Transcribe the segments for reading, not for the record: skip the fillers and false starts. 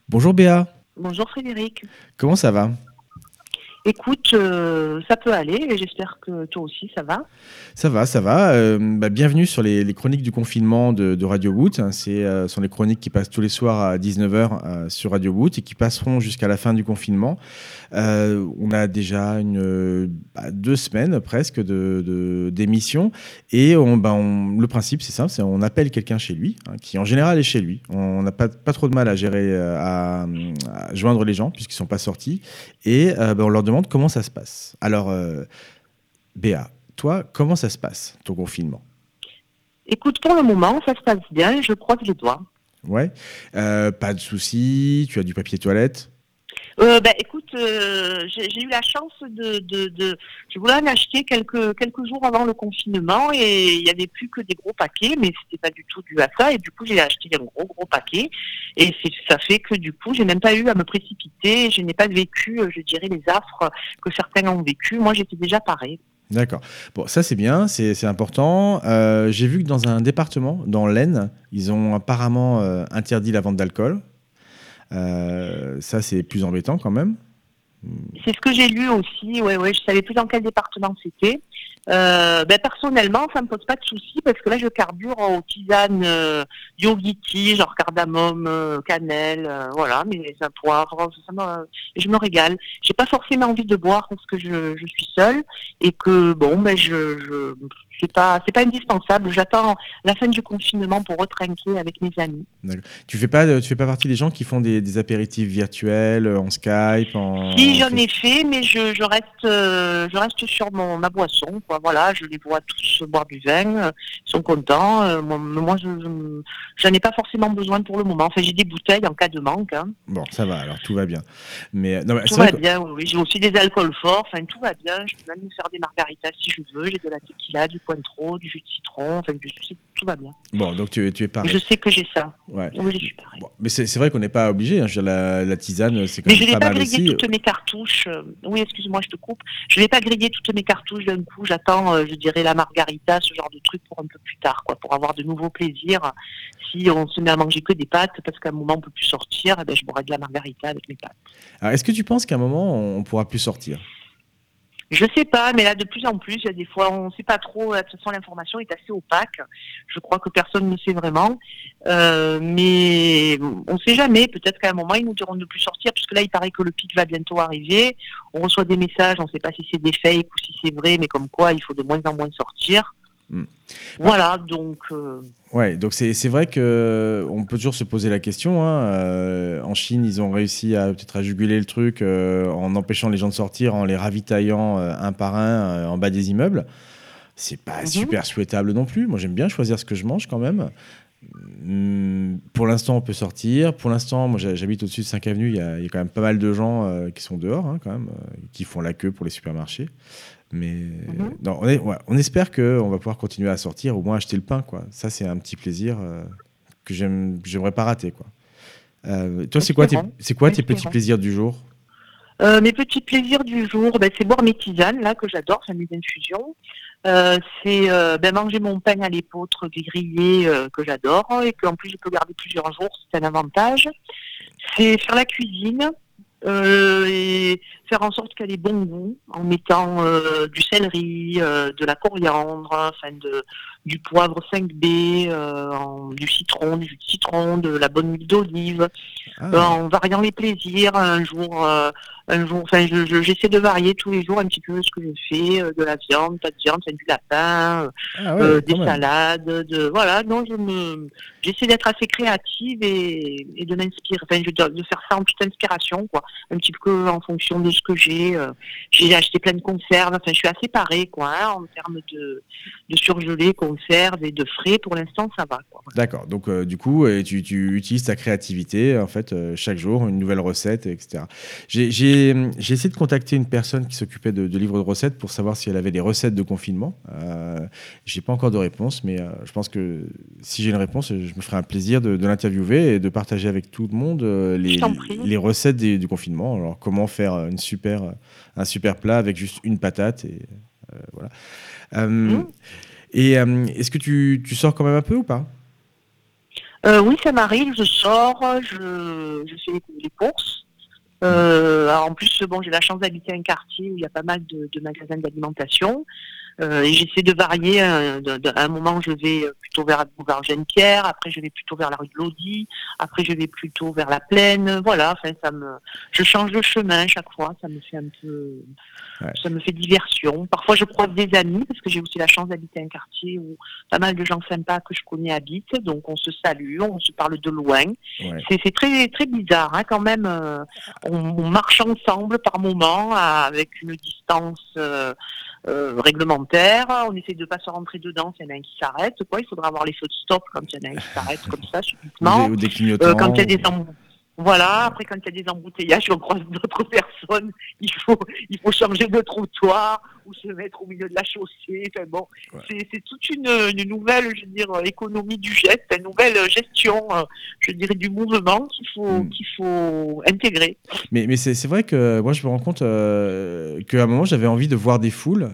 Bonjour Béa, Bonjour Frédéric. comment ça va? Écoute, ça peut aller et j'espère que toi aussi ça va. Ça va, ça va. Bienvenue sur les chroniques du confinement de Radio Boot. Sont les chroniques qui passent tous les soirs à 19h sur Radio Boot et qui passeront jusqu'à la fin du confinement. On a déjà 2 semaines presque d'émission et le principe c'est simple, c'est on appelle quelqu'un chez lui, hein, qui en général est chez lui. On n'a pas trop de mal à gérer, à joindre les gens puisqu'ils sont pas sortis et on leur demande comment ça se passe. Alors, Béa, toi, comment ça se passe ton confinement? Écoute, pour le moment, ça se passe bien, je croise les doigts. Ouais. Pas de soucis, tu as du papier toilette? Écoute, j'ai eu la chance je voulais en acheter quelques jours avant le confinement et il n'y avait plus que des gros paquets, mais c'était pas du tout dû à ça et du coup j'ai acheté un gros paquet et ça fait que du coup j'ai même pas eu à me précipiter, je n'ai pas vécu, je dirais, les affres que certains ont vécu. Moi j'étais déjà parée. D'accord. Bon, ça c'est bien, c'est important. J'ai vu que dans un département, dans l'Aisne, ils ont apparemment interdit la vente d'alcool. Ça c'est plus embêtant quand même. C'est ce que j'ai lu aussi, ouais, je savais plus dans quel département c'était. Personnellement, ça me pose pas de soucis parce que là, je carbure aux tisanes yogiti, genre cardamome, cannelle, voilà, mais un poivre, et je me régale. J'ai pas forcément envie de boire parce que je suis seule et que bon, c'est pas indispensable. J'attends la fin du confinement pour retrinquer avec mes amis. D'accord. Tu fais pas partie des gens qui font des apéritifs virtuels en Skype, Si j'en ai fait, mais je reste sur ma boisson, quoi. Voilà, je les vois tous boire du vin, ils sont contents. Moi, j'en ai pas forcément besoin pour le moment. Enfin, j'ai des bouteilles en cas de manque, hein. Bon, ça va, alors tout va bien. Mais non, mais Tout c'est vrai va que bien, oui. J'ai aussi des alcools forts, enfin, tout va bien. Je peux même me faire des margaritas si je veux. J'ai de la tequila, du Cointreau, du jus de citron, enfin, tout va bien. bon, donc tu es Et je pareil. sais que j'ai ça. Ouais. Oui, je suis pareil. Bon, mais c'est vrai qu'on n'est pas obligé, hein. Je veux dire, la tisane, c'est quand Mais même je n'ai pas pas mal grillé aussi. toutes mes cartouches. Oui, excuse-moi, je te coupe. Je n'ai pas grillé toutes mes cartouches d'un coup. J'attends, je dirais, la margarita, ce genre de truc pour un peu plus tard, quoi, pour avoir de nouveaux plaisirs. Si on se met à manger que des pâtes, parce qu'à un moment on peut plus sortir, eh ben, je boirai de la margarita avec mes pâtes. Alors, est-ce que tu penses qu'à un moment, on pourra plus sortir? Je sais pas, mais là de plus en plus, il y a des fois, on ne sait pas trop. De toute façon, l'information est assez opaque. Je crois que personne ne sait vraiment. Mais on ne sait jamais. Peut-être qu'à un moment, ils nous diront de ne plus sortir, puisque là, il paraît que le pic va bientôt arriver. On reçoit des messages, on ne sait pas si c'est des fakes ou si c'est vrai, mais comme quoi, il faut de moins en moins sortir. Hmm. Ah, Voilà, donc. ouais, donc c'est vrai que on peut toujours se poser la question, hein. En Chine, ils ont réussi à peut-être à juguler le truc en empêchant les gens de sortir, en les ravitaillant un par un en bas des immeubles. C'est pas Mhm, super souhaitable non plus. Moi, j'aime bien choisir ce que je mange quand même. Pour l'instant, on peut sortir. Pour l'instant, moi, j'habite au-dessus de 5 avenues. Il y a quand même pas mal de gens qui sont dehors, hein, quand même, qui font la queue pour les supermarchés. Mais mhm. non, on espère qu'on va pouvoir continuer à sortir, au moins acheter le pain, quoi. Ça, c'est un petit plaisir que j'aimerais pas rater, quoi. Toi, Espérons, c'est quoi tes petits espérons. plaisirs du jour? Mes petits plaisirs du jour, c'est boire mes tisanes, là, que j'adore, c'est mes infusions. C'est manger mon pain à l'épeautre grillé, que j'adore, et qu'en plus je peux garder plusieurs jours, c'est un avantage. C'est faire la cuisine, et faire en sorte qu'elle ait bon goût, en mettant du céleri, de la coriandre, enfin du poivre 5B, du citron, du jus de citron, de la bonne huile d'olive, Ah, en variant les plaisirs. Un jour, enfin, j'essaie de varier tous les jours un petit peu ce que je fais, de la viande, pas de viande, c'est du lapin, ah ouais, des quand même. salades, voilà. Non, j'essaie d'être assez créative et de m'inspirer, enfin, de faire ça en toute inspiration, quoi, un petit peu en fonction de ce que j'ai. J'ai acheté plein de conserves, enfin, je suis assez parée, quoi, hein, en termes de surgelés, conserves et de frais. Pour l'instant, ça va, quoi. D'accord. Donc, du coup, tu utilises ta créativité, en fait, chaque jour, une nouvelle recette, etc. J'ai essayé de contacter une personne qui s'occupait de livres de recettes pour savoir si elle avait des recettes de confinement. J'ai pas encore de réponse, mais je pense que si j'ai une réponse, je me ferai un plaisir de l'interviewer et de partager avec tout le monde Je t'en prie. les recettes du confinement. Alors, comment faire un super plat avec juste une patate et voilà. Euh, Mmh. et est-ce que tu sors quand même un peu ou pas? Oui, ça m'arrive, je sors, je fais les courses. Alors en plus, bon, j'ai la chance d'habiter un quartier où il y a pas mal de magasins d'alimentation. Et j'essaie de varier. À un moment, je vais plutôt vers le boulevard Geneviève, après je vais plutôt vers la rue de Lodi, après je vais plutôt vers la Plaine. Voilà, enfin, je change de chemin chaque fois. Ça me fait un peu, Ouais. ça me fait diversion. Parfois, je croise des amis parce que j'ai aussi la chance d'habiter un quartier où pas mal de gens sympas que je connais habitent. Donc, on se salue, on se parle de loin. Ouais. C'est très très bizarre, hein, quand même. On marche ensemble par moment avec une distance. Réglementaire, on essaie de pas se rentrer dedans s'il y en a un qui s'arrête, quoi. Il faudra avoir les feux de stop quand il y en a un qui s'arrête comme ça subitement. Ou des clignotants. Quand il y a des voilà, après quand il y a des embouteillages, on croise d'autres personnes, il faut changer de trottoir ou se mettre au milieu de la chaussée. Enfin bon, c'est toute une nouvelle, je veux dire, économie du geste, une nouvelle gestion, je dirais, du mouvement qu'il faut intégrer. Mais c'est vrai que moi je me rends compte qu'à un moment j'avais envie de voir des foules,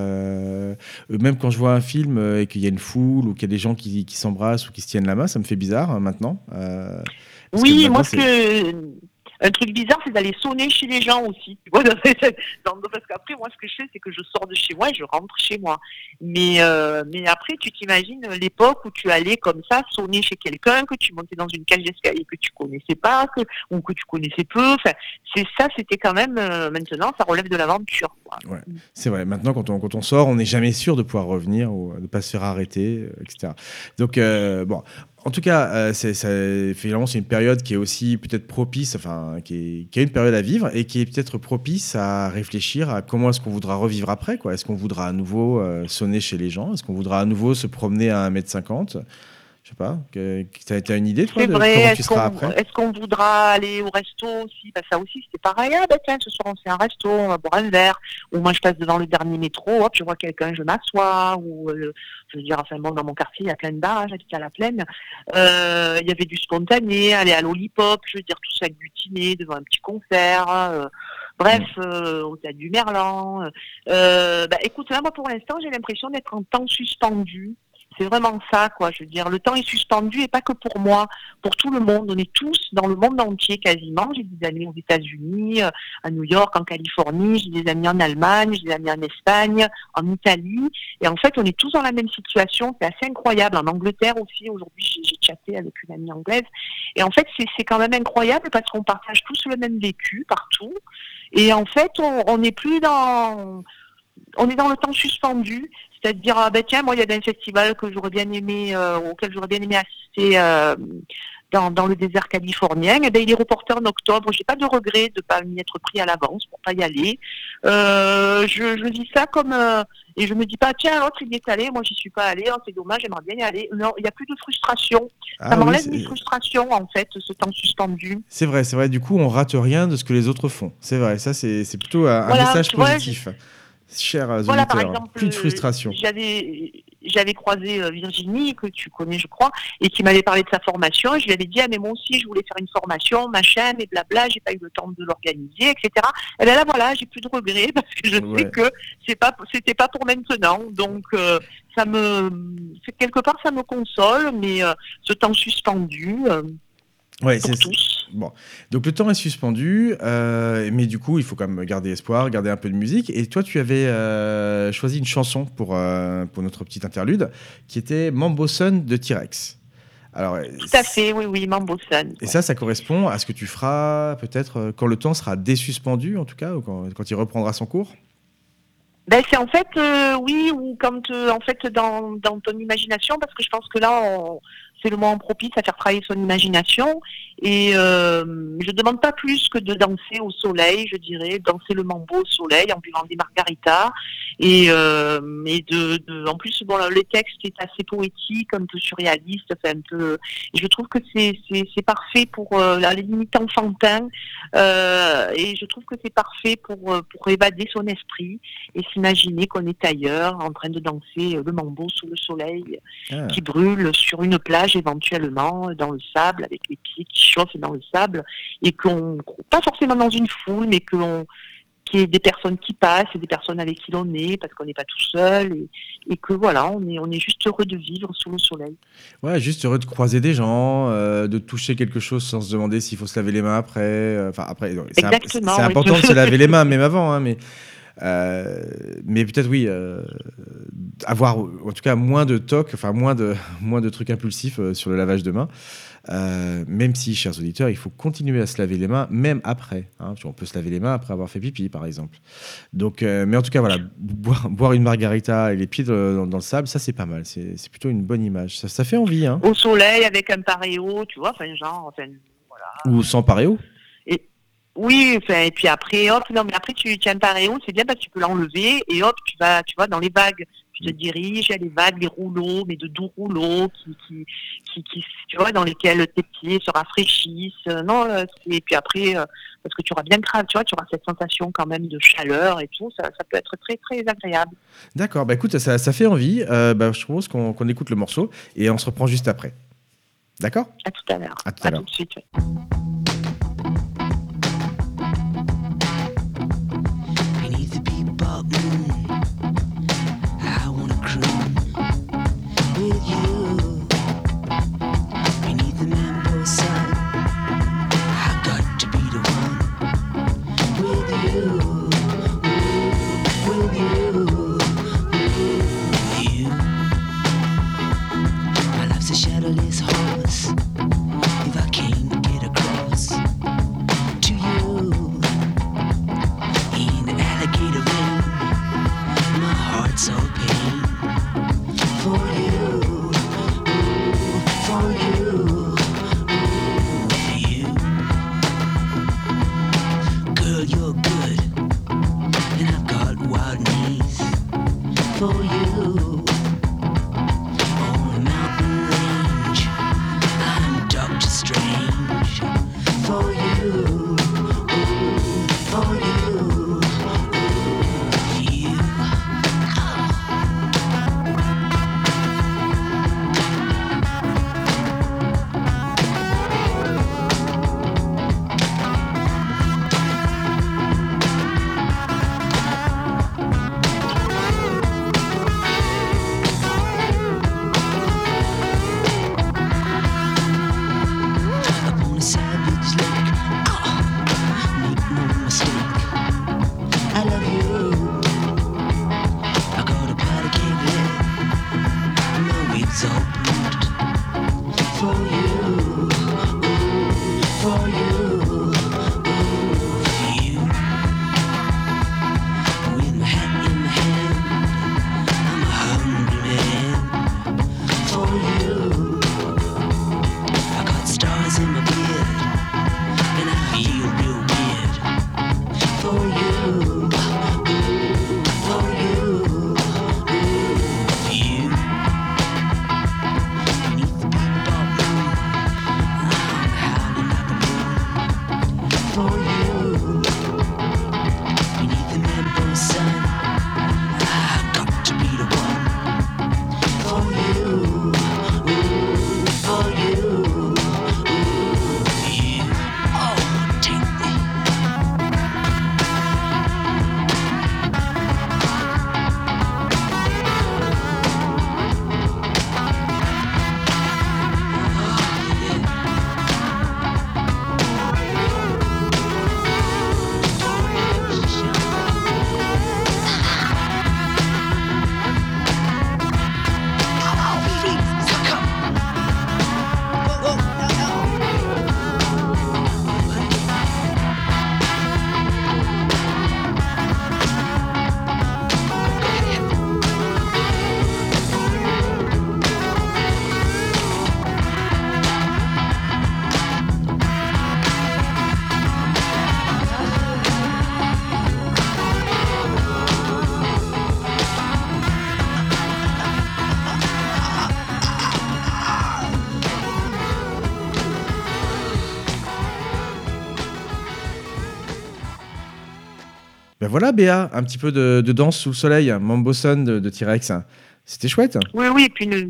même quand je vois un film et qu'il y a une foule ou qu'il y a des gens qui s'embrassent ou qui se tiennent la main, ça me fait bizarre maintenant. Oui, moi un truc bizarre, c'est d'aller sonner chez les gens aussi. Parce qu'après, moi, ce que je fais, c'est que je sors de chez moi et je rentre chez moi. Mais après, tu t'imagines l'époque où tu allais comme ça sonner chez quelqu'un, que tu montais dans une cage d'escalier que tu connaissais pas, ou que tu connaissais peu. Enfin, c'était quand même, maintenant, ça relève de l'aventure, quoi. Ouais, c'est vrai. Maintenant, quand on sort, on n'est jamais sûr de pouvoir revenir ou de ne pas se faire arrêter, etc. Donc, bon. En tout cas, finalement, c'est une période qui est aussi peut-être propice, enfin, qui est une période à vivre et qui est peut-être propice à réfléchir à comment est-ce qu'on voudra revivre après, quoi. Est-ce qu'on voudra à nouveau sonner chez les gens? Est-ce qu'on voudra à nouveau se promener à 1,50 m? Je sais pas. T'as une idée, toi, de comment tu seras après? Est-ce qu'on voudra aller au resto aussi? Ça aussi, c'était pareil. Ah, tiens, ce soir, on fait un resto, on va boire un verre. Ou moi, je passe devant le dernier métro, hop, je vois quelqu'un, je m'assois. Ou, je veux dire, enfin, bon, dans mon quartier, il y a plein de bars, j'habite à la Plaine. Il y avait du spontané, aller à l'Olipop, je veux dire, tout ça agglutiné devant un petit concert. Bref, au Théâtre du Merlan. Écoute, là, moi, pour l'instant, j'ai l'impression d'être en temps suspendu. C'est vraiment ça, quoi. Je veux dire, le temps est suspendu et pas que pour moi, pour tout le monde. On est tous dans le monde entier quasiment. J'ai des amis aux États-Unis, à New York, en Californie. J'ai des amis en Allemagne, j'ai des amis en Espagne, en Italie. Et en fait, on est tous dans la même situation. C'est assez incroyable. En Angleterre aussi, aujourd'hui, j'ai chatté avec une amie anglaise. Et en fait, c'est quand même incroyable parce qu'on partage tous le même vécu partout. Et en fait, on n'est plus dans... On est dans le temps suspendu. C'est-à-dire, tiens, moi, il y a un festival que j'aurais bien aimé, auquel j'aurais bien aimé assister dans le désert californien. Et il est reporté en octobre. J'ai pas de regret de pas m'y être pris à l'avance pour pas y aller. Je dis ça comme et je me dis pas, tiens, l'autre il y est allé, moi j'y suis pas allé, oh, c'est dommage, j'aimerais bien y aller. Non, il y a plus de frustration. Ça m'enlève mes frustrations en fait, ce temps suspendu. C'est vrai. Du coup, on rate rien de ce que les autres font. C'est vrai. Ça, c'est plutôt un message positif. Chers auditeurs, par exemple, plus de frustration. J'avais croisé Virginie, que tu connais, je crois, et qui m'avait parlé de sa formation. Je lui avais dit, mais moi aussi, je voulais faire une formation, machin, mais blabla, j'ai pas eu le temps de l'organiser, etc. Et bien là, voilà, j'ai plus de regrets parce que je sais que c'était pas pour maintenant. Donc, quelque part, ça me console, mais ce temps suspendu. Ouais, c'est bon. Donc le temps est suspendu, mais du coup, il faut quand même garder espoir, garder un peu de musique. Et toi, tu avais choisi une chanson pour notre petite interlude, qui était Mambo Sun de T-Rex. Alors, tout à fait, oui, Mambo Sun. Et ça correspond à ce que tu feras peut-être quand le temps sera désuspendu, en tout cas, ou quand il reprendra son cours. C'est en fait, oui, ou quand en fait dans ton imagination, parce que je pense que là, c'est le moment propice à faire travailler son imagination. Et je demande pas plus que de danser au soleil, je dirais, danser le mambo au soleil en buvant des margaritas. Et en plus, bon, le texte est assez poétique, un peu surréaliste, un peu. Et je trouve que c'est parfait pour la limite enfantin. Et je trouve que c'est parfait pour évader son esprit et s'imaginer qu'on est ailleurs, en train de danser le mambo sous le soleil qui brûle sur une plage éventuellement, dans le sable, avec les pieds qui chauffent dans le sable, et pas forcément dans une foule, mais qu'il y ait des personnes qui passent et des personnes avec qui l'on est, parce qu'on n'est pas tout seul et que voilà, on est juste heureux de vivre sous le soleil. Ouais, juste heureux de croiser des gens, de toucher quelque chose sans se demander s'il faut se laver les mains après. Enfin, après, Exactement, c'est oui. important de se laver les mains, même avant, hein, mais peut-être oui, avoir en tout cas moins de toc, enfin moins de trucs impulsifs sur le lavage de mains. Même si, chers auditeurs, il faut continuer à se laver les mains, même après. Hein. On peut se laver les mains après avoir fait pipi, par exemple. Donc, mais en tout cas, voilà, boire une margarita et les pieds dans le sable, ça c'est pas mal. C'est plutôt une bonne image. Ça fait envie, hein. Au soleil avec un pareo, tu vois, voilà. Ou sans paréo. Oui, et puis après, hop, non, mais après, tu as un pareo, c'est bien parce que tu peux l'enlever et hop, tu vois, dans les vagues. Tu te diriges, il y a les vagues, les rouleaux, mais de doux rouleaux qui tu vois, dans lesquels tes pieds se rafraîchissent. Non, et puis après, parce que tu auras bien grave, tu vois, tu auras cette sensation quand même de chaleur et tout, ça peut être très, très agréable. D'accord, bah écoute, ça fait envie. Je propose qu'on écoute le morceau et on se reprend juste après. D'accord ? À tout à l'heure. À tout à l'heure. Tout de suite. Ben voilà, Béa, un petit peu de danse sous le soleil, Mambo Son de T-Rex. C'était chouette. Oui, et puis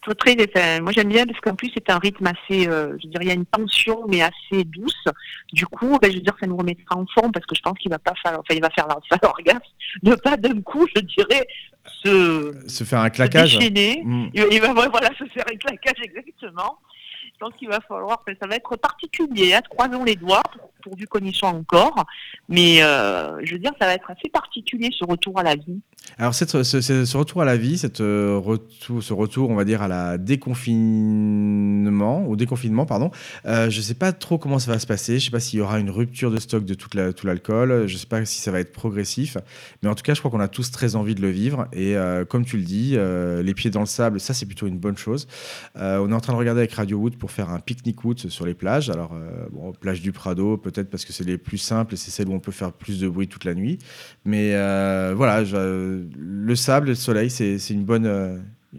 Enfin, moi j'aime bien parce qu'en plus c'est un rythme assez, je dirais, il y a une tension mais assez douce. Du coup, je veux dire, ça nous remettra en forme parce que je pense qu'il va pas falloir, enfin il va faire l'orgasme, ne pas d'un coup, je dirais, Se faire un se claquage. déchaîner. Mm. Il va voilà se faire un claquage exactement. Je pense qu'il va falloir, ça va être particulier, hein, croisons les doigts pourvu qu'on y soit encore. Mais je veux dire, ça va être assez particulier ce retour à la vie. Alors, ce retour à la vie, ce retour, on va dire, à la déconfinement, au déconfinement, pardon, je ne sais pas trop comment ça va se passer. Je ne sais pas s'il y aura une rupture de stock de tout l'alcool. Je ne sais pas si ça va être progressif. Mais en tout cas, je crois qu'on a tous très envie de le vivre. Et comme tu le dis, les pieds dans le sable, ça, c'est plutôt une bonne chose. On est en train de regarder avec Radio Wood pour faire un pique-nique wood sur les plages. Alors, plage du Prado, peut-être parce que c'est les plus simples et c'est celles où on peut faire plus de bruit toute la nuit. Mais voilà, le sable et le soleil, c'est une bonne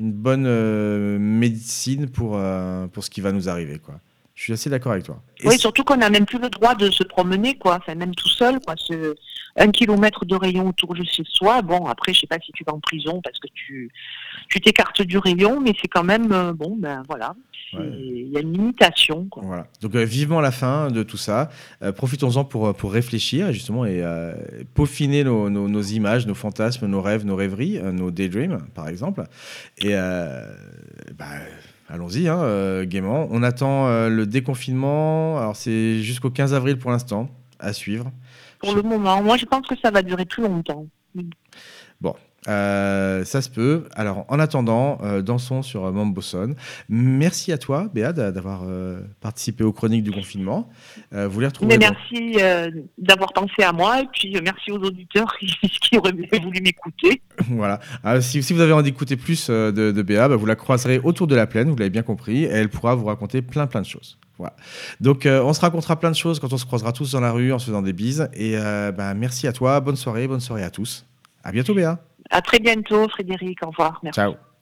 médecine pour ce qui va nous arriver, quoi. Je suis assez d'accord avec toi. Oui, surtout qu'on n'a même plus le droit de se promener, quoi. Enfin, même tout seul, quoi. 1 kilomètre de rayon autour de chez soi. Bon, après, je sais pas si tu vas en prison parce que tu t'écartes du rayon, mais c'est quand même voilà. Il y a une limitation, quoi. Voilà. Donc vivement la fin de tout ça. Profitons-en pour réfléchir justement et peaufiner nos images, nos fantasmes, nos rêves, nos rêveries, nos daydreams par exemple. Et allons-y, gaiement. On attend le déconfinement. Alors c'est jusqu'au 15 avril pour l'instant, à suivre. Pour le moment, moi je pense que ça va durer plus longtemps. Bon. Ça se peut. Alors, en attendant, dansons sur Mambo Son. Merci à toi, Béa, d'avoir participé aux chroniques du confinement. Vous les retrouverez. Mais merci d'avoir pensé à moi et puis merci aux auditeurs qui auraient voulu m'écouter. Voilà. Si vous avez envie d'écouter plus de Béa, vous la croiserez autour de la plaine, vous l'avez bien compris, et elle pourra vous raconter plein de choses. Voilà. Donc, on se racontera plein de choses quand on se croisera tous dans la rue en se faisant des bises. Et merci à toi. Bonne soirée à tous. À bientôt, Béa. À très bientôt, Frédéric. Au revoir. Merci. Ciao.